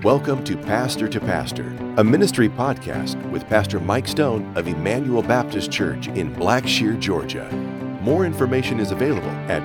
Welcome to Pastor, a ministry podcast with Pastor Mike Stone of Emmanuel Baptist Church in Blackshear, Georgia. More information is available at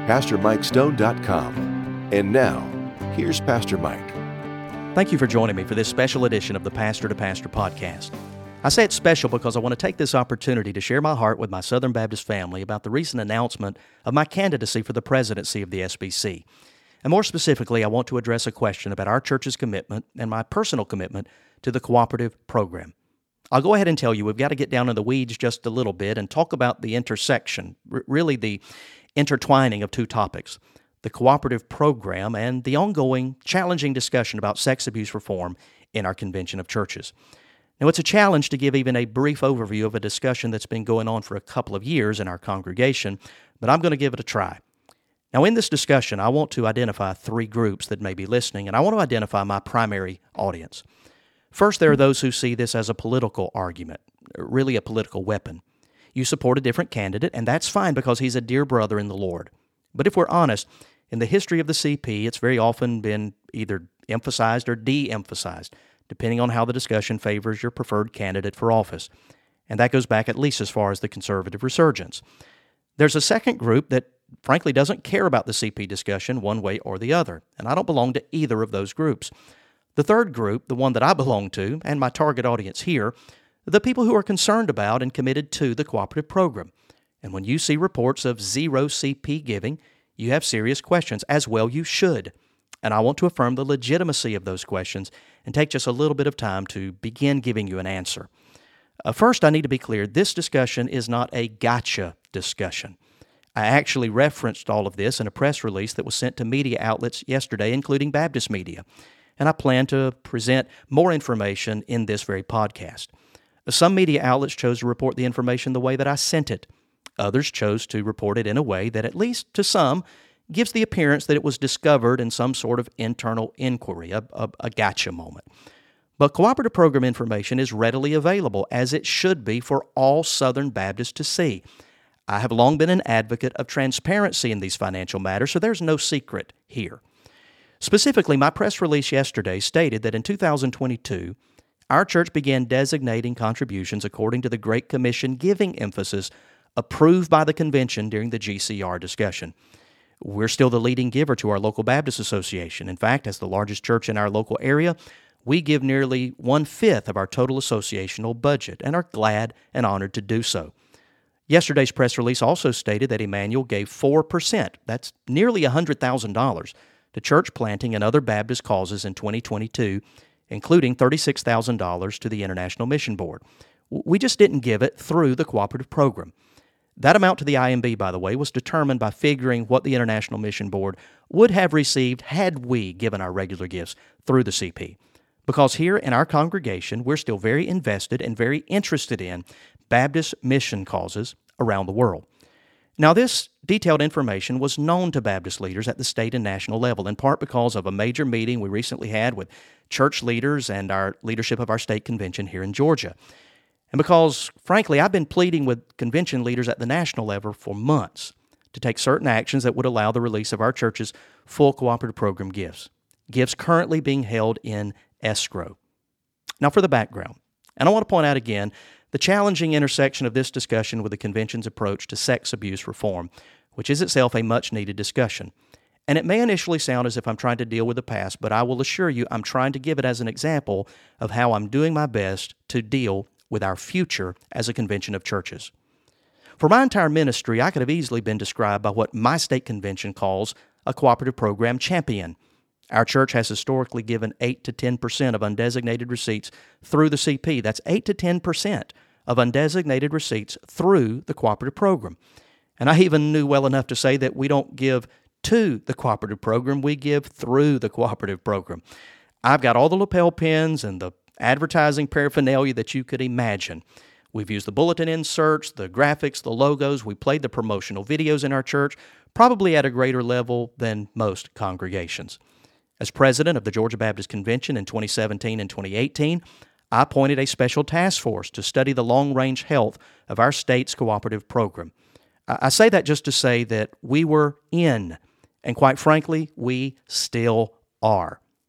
PastorMikeStone.com. And now, here's Pastor Mike. Thank you for joining me for this special edition of the Pastor to Pastor podcast. I say it's special because I want to take this opportunity to share my heart with my Southern Baptist family about the recent announcement of my candidacy for the presidency of the SBC. And more specifically, I want to address a question about our church's commitment and my personal commitment to the cooperative program. I'll go ahead and tell you we've got to get down in the weeds just a little bit and talk about the intersection, really the intertwining of two topics, the cooperative program and the ongoing challenging discussion about sex abuse reform in our convention of churches. Now, it's a challenge to give even a brief overview of a discussion that's been going on for a couple of years in our congregation, but I'm going to give it a try. Now, in this discussion, I want to identify three groups that may be listening, and I want to identify my primary audience. First, there are those who see this as a political argument, really a political weapon. You support a different candidate, and that's fine because he's a dear brother in the Lord. But if we're honest, in the history of the CP, it's very often been either emphasized or de-emphasized, depending on how the discussion favors your preferred candidate for office. And that goes back at least as far as the conservative resurgence. There's a second group that frankly doesn't care about the CP discussion one way or the other, and I don't belong to either of those groups. The third group, the one that I belong to, and my target audience here, the people who are concerned about and committed to the cooperative program. And when you see reports of zero CP giving, you have serious questions, as well you should. And I want to affirm the legitimacy of those questions and take just a little bit of time to begin giving you an answer. First, I need to be clear, this discussion is not a gotcha discussion. I actually referenced all of this in a press release that was sent to media outlets yesterday, including Baptist media, and I plan to present more information in this very podcast. Some media outlets chose to report the information the way that I sent it. Others chose to report it in a way that, at least to some, gives the appearance that it was discovered in some sort of internal inquiry, a gotcha moment. But cooperative program information is readily available, as it should be for all Southern Baptists to see. I have long been an advocate of transparency in these financial matters, so there's no secret here. Specifically, my press release yesterday stated that in 2022, our church began designating contributions according to the Great Commission giving emphasis approved by the convention during the GCR discussion. We're still the leading giver to our local Baptist Association. In fact, as the largest church in our local area, we give nearly 1/5 of our total associational budget and are glad and honored to do so. Yesterday's press release also stated that Emmanuel gave 4%, that's nearly $100,000, to church planting and other Baptist causes in 2022, including $36,000 to the International Mission Board. We just didn't give it through the cooperative program. That amount to the IMB, by the way, was determined by figuring what the International Mission Board would have received had we given our regular gifts through the CP. Because here in our congregation, we're still very invested and very interested in Baptist mission causes around the world. Now, this detailed information was known to Baptist leaders at the state and national level, in part because of a major meeting we recently had with church leaders and our leadership of our state convention here in Georgia. And because, frankly, I've been pleading with convention leaders at the national level for months to take certain actions that would allow the release of our church's full cooperative program gifts currently being held in escrow. Now, for the background, and I want to point out again the challenging intersection of this discussion with the convention's approach to sex abuse reform, which is itself a much-needed discussion. And it may initially sound as if I'm trying to deal with the past, but I will assure you I'm trying to give it as an example of how I'm doing my best to deal with our future as a convention of churches. For my entire ministry, I could have easily been described by what my state convention calls a cooperative program champion. Our church has historically given 8 to 10% of undesignated receipts through the CP. That's 8 to 10% of undesignated receipts through the cooperative program. And I even knew well enough to say that we don't give to the cooperative program, we give through the cooperative program. I've got all the lapel pins and the advertising paraphernalia that you could imagine. We've used the bulletin inserts, the graphics, the logos. We played the promotional videos in our church, probably at a greater level than most congregations. As president of the Georgia Baptist Convention in 2017 and 2018, I appointed a special task force to study the long-range health of our state's cooperative program. I say that just to say that we were in, and quite frankly, we still are.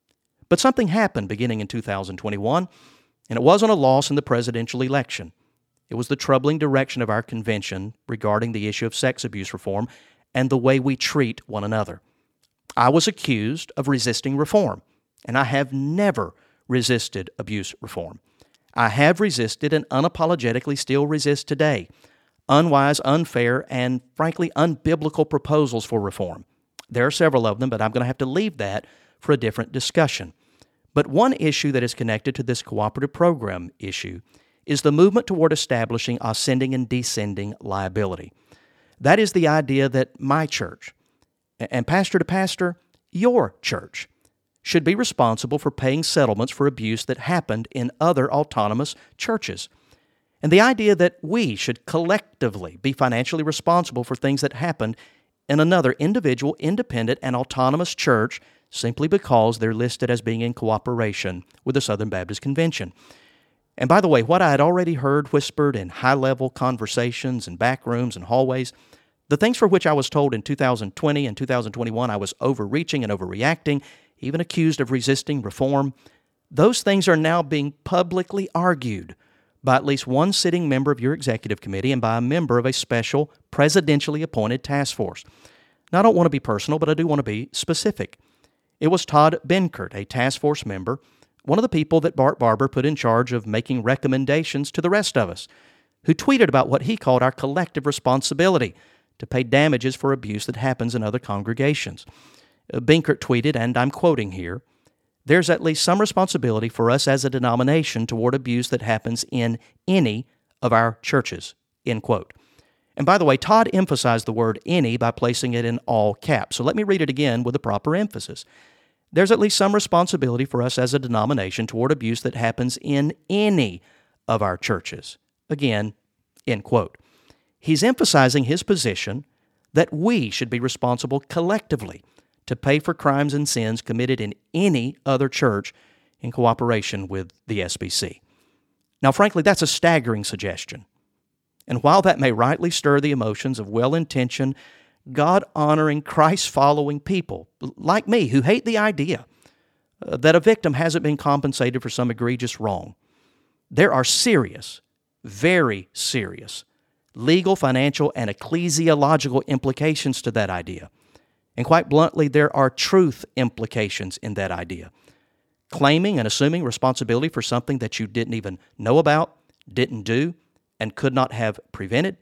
But something happened beginning in 2021, and it wasn't a loss in the presidential election. It was the troubling direction of our convention regarding the issue of sex abuse reform and the way we treat one another. I was accused of resisting reform, and I have never resisted abuse reform. I have resisted and unapologetically still resist today unwise, unfair, and frankly unbiblical proposals for reform. There are several of them, but I'm going to have to leave that for a different discussion. But one issue that is connected to this cooperative program issue is the movement toward establishing ascending and descending liability. That is the idea that my church, and pastor to pastor, your church, should be responsible for paying settlements for abuse that happened in other autonomous churches. And the idea that we should collectively be financially responsible for things that happened in another individual, independent, and autonomous church simply because they're listed as being in cooperation with the Southern Baptist Convention. And by the way, what I had already heard whispered in high-level conversations and back rooms and hallways, the things for which I was told in 2020 and 2021 I was overreaching and overreacting, even accused of resisting reform, those things are now being publicly argued by at least one sitting member of your executive committee and by a member of a special presidentially appointed task force. Now, I don't want to be personal, but I do want to be specific. It was Todd Benkert, a task force member, one of the people that Bart Barber put in charge of making recommendations to the rest of us, who tweeted about what he called our collective responsibility to pay damages for abuse that happens in other congregations. Benkert tweeted, and I'm quoting here, "There's at least some responsibility for us as a denomination toward abuse that happens in any of our churches," end quote. And by the way, Todd emphasized the word any by placing it in all caps. So let me read it again with the proper emphasis. There's at least some responsibility for us as a denomination toward abuse that happens in any of our churches. Again, end quote. He's emphasizing his position that we should be responsible collectively to pay for crimes and sins committed in any other church in cooperation with the SBC. Now, frankly, that's a staggering suggestion. And while that may rightly stir the emotions of well-intentioned, God-honoring, Christ-following people like me who hate the idea that a victim hasn't been compensated for some egregious wrong, there are serious, very serious, legal, financial, and ecclesiological implications to that idea. And quite bluntly, there are truth implications in that idea. Claiming and assuming responsibility for something that you didn't even know about, didn't do, and could not have prevented.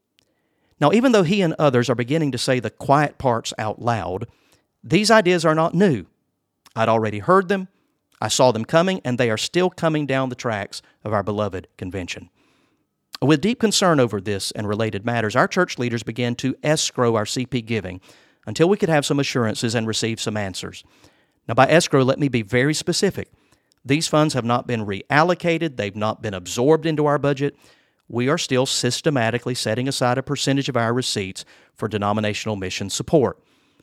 Now, even though he and others are beginning to say the quiet parts out loud, these ideas are not new. I'd already heard them, I saw them coming, and they are still coming down the tracks of our beloved convention. With deep concern over this and related matters, our church leaders began to escrow our CP giving until we could have some assurances and receive some answers. Now, by escrow, let me be very specific. These funds have not been reallocated, they've not been absorbed into our budget. We are still systematically setting aside a percentage of our receipts for denominational mission support.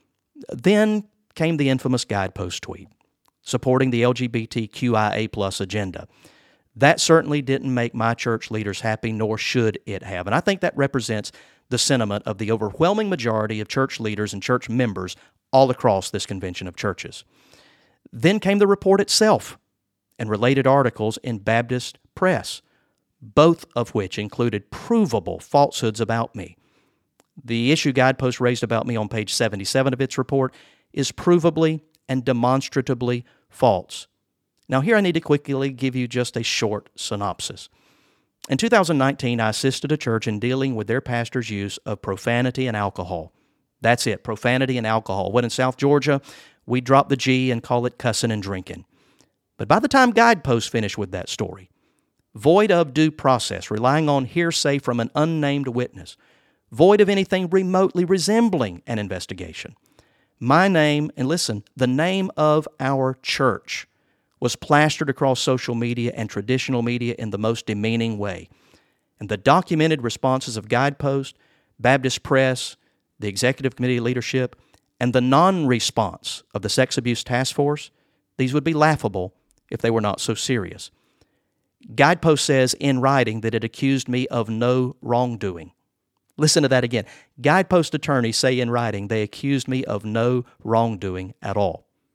Then came the infamous Guidepost tweet supporting the LGBTQIA+ agenda. That certainly didn't make my church leaders happy, nor should it have. And I think that represents the sentiment of the overwhelming majority of church leaders and church members all across this convention of churches. Then came the report itself and related articles in Baptist Press, both of which included provable falsehoods about me. The issue Guidepost raised about me on page 77 of its report is provably and demonstratively false. Now, here I need to quickly give you just a short synopsis. In 2019, I assisted a church in dealing with their pastor's use of profanity and alcohol. That's it, profanity and alcohol. When in South Georgia, we drop the G and call it cussing and drinking. But by the time Guidepost finished with that story, void of due process, relying on hearsay from an unnamed witness, void of anything remotely resembling an investigation, my name, and listen, the name of our church, was plastered across social media and traditional media in the most demeaning way. And the documented responses of Guidepost, Baptist Press, the executive committee leadership, and the non-response of the Sex Abuse Task Force, these would be laughable if they were not so serious. Guidepost says in writing that it accused me of no wrongdoing. Listen to that again. Guidepost attorneys say in writing they accused me of no wrongdoing at all.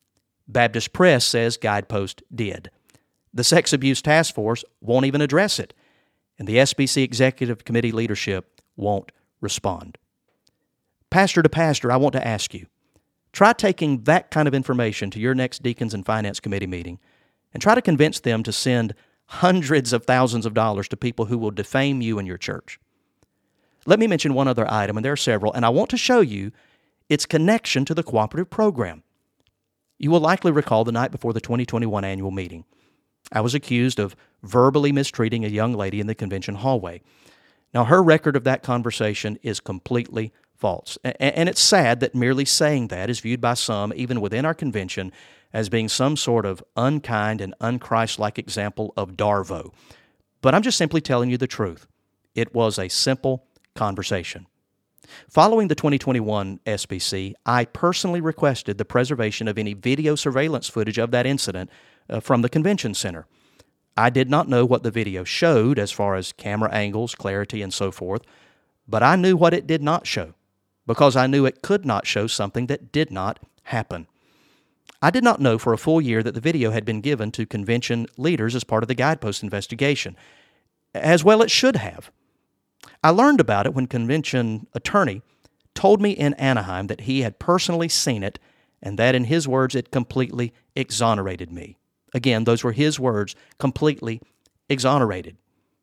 Baptist Press says Guidepost did. The Sex Abuse Task Force won't even address it, and the SBC Executive Committee leadership won't respond. Pastor to pastor, I want to ask you, try taking that kind of information to your next Deacons and Finance Committee meeting and try to convince them to send hundreds of thousands of dollars to people who will defame you and your church. Let me mention one other item, and there are several, and I want to show you its connection to the cooperative program. You will likely recall the night before the 2021 annual meeting, I was accused of verbally mistreating a young lady in the convention hallway. Now, her record of that conversation is completely false, and it's sad that merely saying that is viewed by some, even within our convention, as being some sort of unkind and unchristlike example of Darvo. But I'm just simply telling you the truth. It was a simple conversation. Following the 2021 SBC, I personally requested the preservation of any video surveillance footage of that incident from the convention center. I did not know what the video showed as far as camera angles, clarity, and so forth, but I knew what it did not show because I knew it could not show something that did not happen. I did not know for a full year that the video had been given to convention leaders as part of the Guidepost investigation, as well it should have. I learned about it when convention attorney told me in Anaheim that he had personally seen it and that, in his words, it completely exonerated me. Again, those were his words, completely exonerated.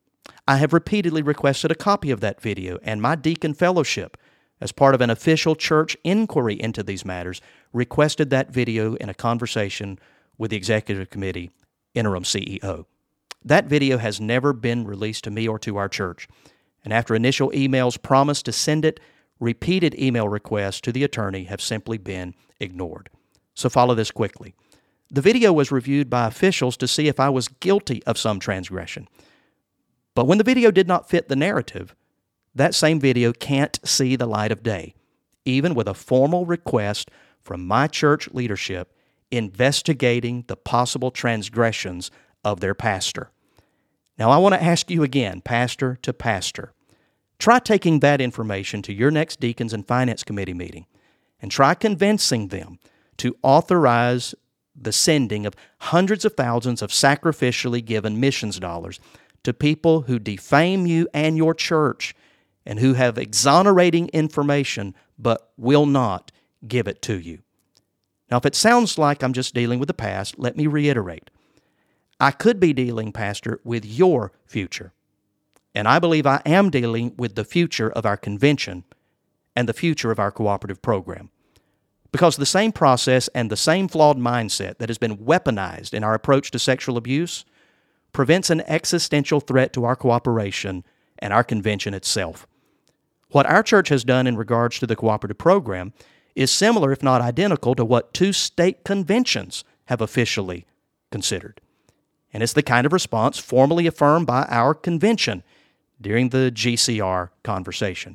I have repeatedly requested a copy of that video, and my deacon fellowship, as part of an official church inquiry into these matters, requested that video in a conversation with the Executive Committee interim CEO. That video has never been released to me or to our church, and after initial emails promised to send it, repeated email requests to the attorney have simply been ignored. So follow this quickly. The video was reviewed by officials to see if I was guilty of some transgression. But when the video did not fit the narrative, that same video can't see the light of day, even with a formal request from my church leadership investigating the possible transgressions of their pastor. Now, I want to ask you again, pastor to pastor, try taking that information to your next Deacons and Finance Committee meeting and try convincing them to authorize the sending of hundreds of thousands of sacrificially given missions dollars to people who defame you and your church and who have exonerating information but will not give it to you. Now, if it sounds like I'm just dealing with the past, let me reiterate. I could be dealing, Pastor, with your future. And I believe I am dealing with the future of our convention and the future of our cooperative program. Because the same process and the same flawed mindset that has been weaponized in our approach to sexual abuse prevents an existential threat to our cooperation and our convention itself. What our church has done in regards to the cooperative program is similar, if not identical, to what 2 state conventions have officially considered. And it's the kind of response formally affirmed by our convention during the GCR conversation.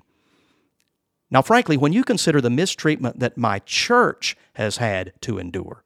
Now, frankly, when you consider the mistreatment that my church has had to endure,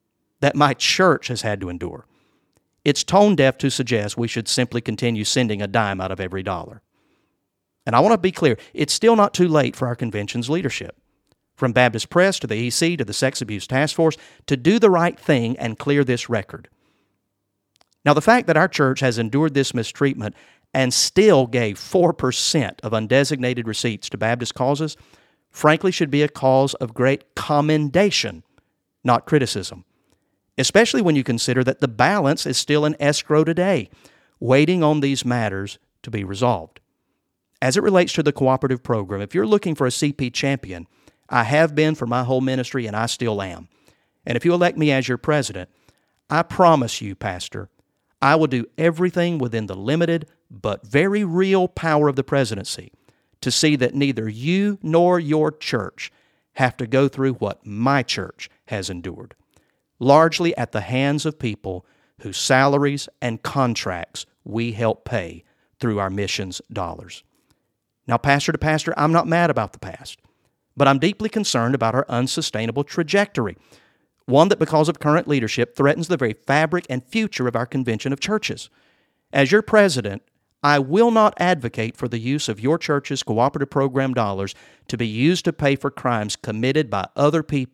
it's tone deaf to suggest we should simply continue sending a dime out of every dollar. And I want to be clear, it's still not too late for our convention's leadership, from Baptist Press to the EC to the Sex Abuse Task Force, to do the right thing and clear this record. Now, the fact that our church has endured this mistreatment and still gave 4% of undesignated receipts to Baptist causes, frankly, should be a cause of great commendation, not criticism, especially when you consider that the balance is still in escrow today, waiting on these matters to be resolved. As it relates to the cooperative program, if you're looking for a CP champion, I have been for my whole ministry, and I still am. And if you elect me as your president, I promise you, Pastor, I will do everything within the limited but very real power of the presidency to see that neither you nor your church have to go through what my church has endured, largely at the hands of people whose salaries and contracts we help pay through our missions dollars. Now, pastor to pastor, I'm not mad about the past, but I'm deeply concerned about our unsustainable trajectory, one that, because of current leadership, threatens the very fabric and future of our convention of churches. As your president, I will not advocate for the use of your church's cooperative program dollars to be used to pay for crimes committed by other people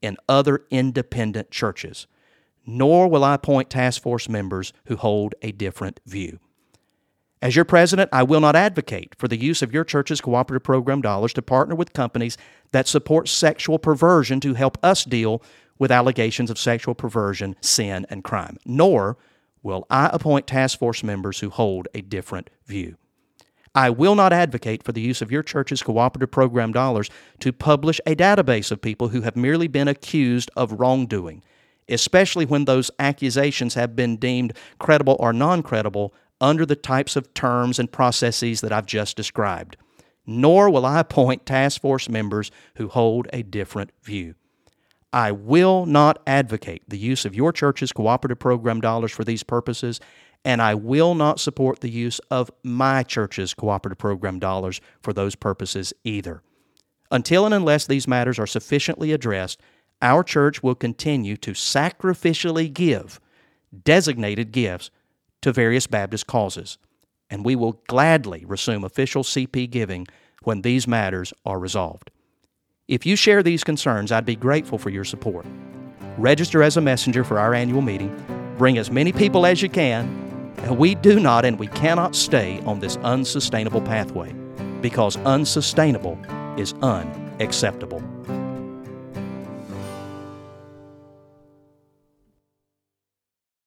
in other independent churches, nor will I appoint task force members who hold a different view. As your president, I will not advocate for the use of your church's cooperative program dollars to partner with companies that support sexual perversion to help us deal with allegations of sexual perversion, sin, and crime, nor will I appoint task force members who hold a different view. I will not advocate for the use of your church's cooperative program dollars to publish a database of people who have merely been accused of wrongdoing, especially when those accusations have been deemed credible or non-credible under the types of terms and processes that I've just described. Nor will I appoint task force members who hold a different view. I will not advocate the use of your church's cooperative program dollars for these purposes, and I will not support the use of my church's cooperative program dollars for those purposes either. Until and unless these matters are sufficiently addressed, our church will continue to sacrificially give designated gifts to various Baptist causes, and we will gladly resume official CP giving when these matters are resolved. If you share these concerns, I'd be grateful for your support. Register as a messenger for our annual meeting. Bring as many people as you can. And we do not and we cannot stay on this unsustainable pathway, because unsustainable is unacceptable.